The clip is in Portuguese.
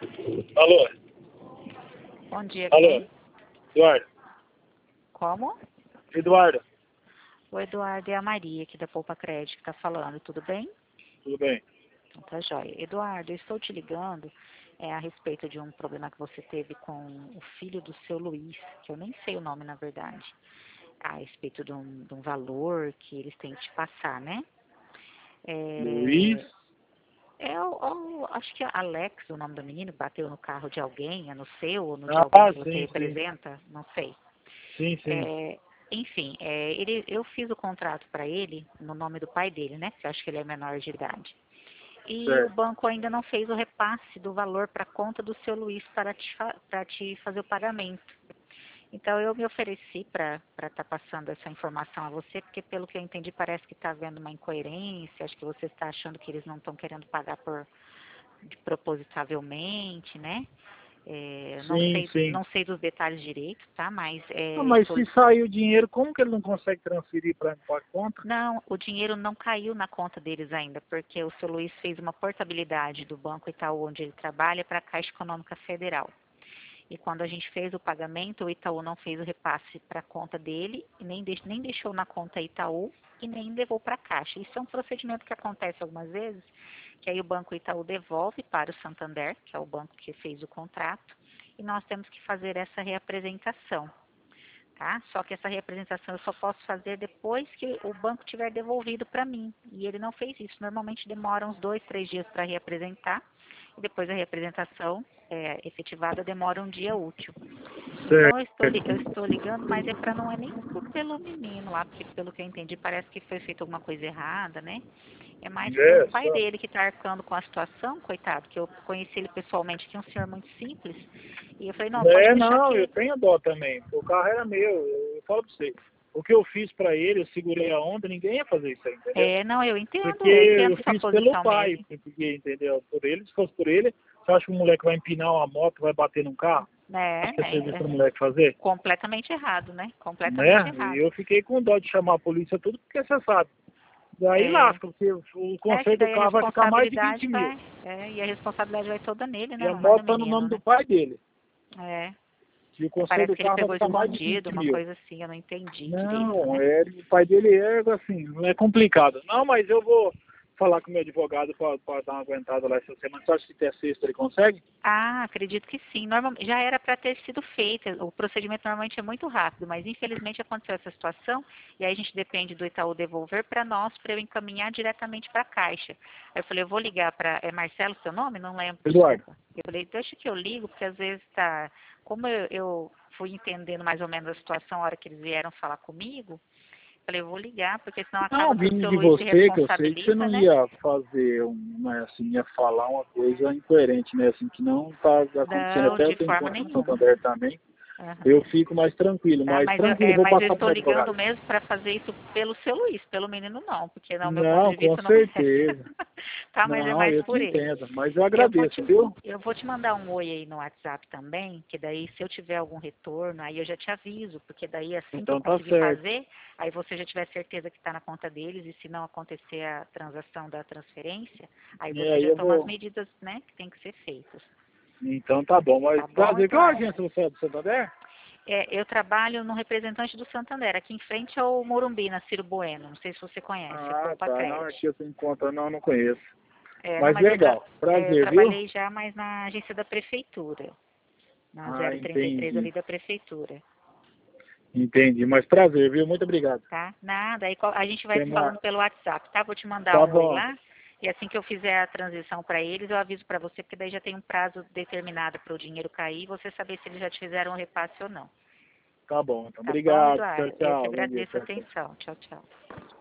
Alô? Bom dia, Alô? quem? Eduardo? Como? Eduardo, O Eduardo é a Maria, aqui da Poupa Crédito, que está falando. Tudo bem? tudo bem? Então tá jóia. Eduardo, eu estou te ligando a respeito de um problema que você teve com o filho do seu Luiz, que eu nem sei o nome, na verdade, a respeito de um valor que eles têm que te passar, né? Luiz? Acho que é Alex, o nome do menino, bateu no carro de alguém, é no seu ou no de alguém Ah, que você sim, sim. representa, não sei. Sim, sim. Enfim, eu fiz o contrato para ele no nome do pai dele, né? Que eu acho que ele é menor de idade. E o Certo. banco ainda não fez o repasse do valor para a conta do seu Luiz para te fazer o pagamento. Então eu me ofereci para estar passando essa informação a você, porque pelo que eu entendi parece que está havendo uma incoerência, acho que você está achando que eles não estão querendo pagar propositavelmente, né? Sim, sim. Não sei dos detalhes direito, tá? Mas Ah, mas se sair o dinheiro, como que ele não consegue transferir para a conta? não, o dinheiro não caiu na conta deles ainda, porque o seu Luiz fez uma portabilidade do Banco Itaú, onde ele trabalha, para a Caixa Econômica Federal. E quando a gente fez o pagamento, o Itaú não fez o repasse para a conta dele, e nem deixou na conta Itaú e nem levou para a Caixa. Isso é um procedimento que acontece algumas vezes, que aí o Banco Itaú devolve para o Santander, que é o banco que fez o contrato, e nós temos que fazer essa reapresentação. Tá? Só que essa representação eu só posso fazer depois que o banco tiver devolvido para mim. E ele não fez isso. Normalmente demora uns 2, 3 dias para reapresentar. E depois a reapresentação efetivada demora um dia útil. Então eu Certo. estou ligando, mas não é nem pelo menino lá, porque pelo que eu entendi parece que foi feita alguma coisa errada, né? É mais pelo É, pai só. dele que está arcando com a situação, coitado, que eu conheci ele pessoalmente, que é um senhor muito simples. E eu falei, não, pode deixar Não, eu que... tenho dó também. O carro era meu, eu falo pra você. O que eu fiz pra ele, eu segurei a onda, ninguém ia fazer isso aí, entendeu? Não, Porque eu eu entendo sua fiz pelo posição pai, mesmo. porque, entendeu? Por ele, se fosse por ele, você acha que o moleque vai empinar uma moto, vai bater num carro? Acho que é serviço pro moleque fazer? Completamente errado, né? Completamente Né? E errado. eu fiquei com dó de chamar a polícia tudo, porque você sabe. Daí É, lasca, porque o que conserto do daí a carro vai ficar mais de responsabilidade 20 mil. vai, e a responsabilidade vai toda nele, E né? a Não vai do moto tá no menino, nome do né? pai dele. É, E o conserto parece do que ele carro vai pegou ficar mais de escondido, 20 uma mil. coisa assim, eu não entendi direito, Não, né? o pai dele é assim, é complicado. Não, mas eu vou falar com o meu advogado para dar uma aguentada lá essa semana. Você acha que até sexta ele consegue? Ah, acredito que sim. Já era para ter sido feito. O procedimento normalmente é muito rápido, mas infelizmente aconteceu essa situação e aí a gente depende do Itaú devolver para nós, para eu encaminhar diretamente para a Caixa. Aí eu falei, eu vou ligar para... É Marcelo seu nome? Não lembro, Eduardo. desculpa. Eu falei, deixa que eu ligo, porque às vezes tá... Como eu fui entendendo mais ou menos a situação na hora que eles vieram falar comigo, falei, eu vou ligar, porque senão acaba Não, que o vindo seu de Luiz se você, que eu sei que você responsabiliza, não né? ia fazer, assim, ia falar uma coisa incoerente, né? Assim, que não tá acontecendo Não, até de eu tenho forma conta no nenhuma. Santander também. Aham. Eu fico mais tranquilo, Tá, mas tranquilo, vou mas eu passar pro estou meu ligando advogado. mesmo para fazer isso pelo seu Luiz, pelo menino não, porque no meu ponto Não, de com vista não merece. certeza. Tá, mas é Não, mais eu te por ele. entendo, mas eu Eu vou te, agradeço, viu? eu vou te mandar um oi aí no WhatsApp também, que daí se eu tiver algum retorno, aí eu já te aviso, porque daí assim que eu Então tá conseguir certo. fazer, aí você já tiver certeza que está na conta deles e se não acontecer a transação da transferência, aí E você aí já eu toma as vou. medidas, né, que tem que ser feitas. Então tá bom, mas Tá bom, prazer. Qual Eduardo? agência você é do Santander? Eu trabalho no representante do Santander, aqui em frente ao Morumbi, na Ciro Bueno. Não sei se você conhece, é Ah, Poupa tá. Não, aqui Crédito. eu tenho conta, não conheço. Não, Mas mas legal, eu prazer, viu? trabalhei já mais na agência da prefeitura, na Ah, 033 entendi. ali da prefeitura, Entendi, mas prazer, viu? Muito obrigado. tá? Nada, aí a gente vai Até se mais. falando pelo WhatsApp, tá? Vou te mandar Tá um oi bom, lá, e assim que eu fizer a transição para eles, eu aviso para você, porque daí já tem um prazo determinado para o dinheiro cair, e você saber se eles já te fizeram o repasse ou não. tá bom. Então, Tá bom, obrigado. Tchau, Eduardo? Eu que tchau. Bom dia, agradeço a tchau, tchau. atenção. Tchau, tchau.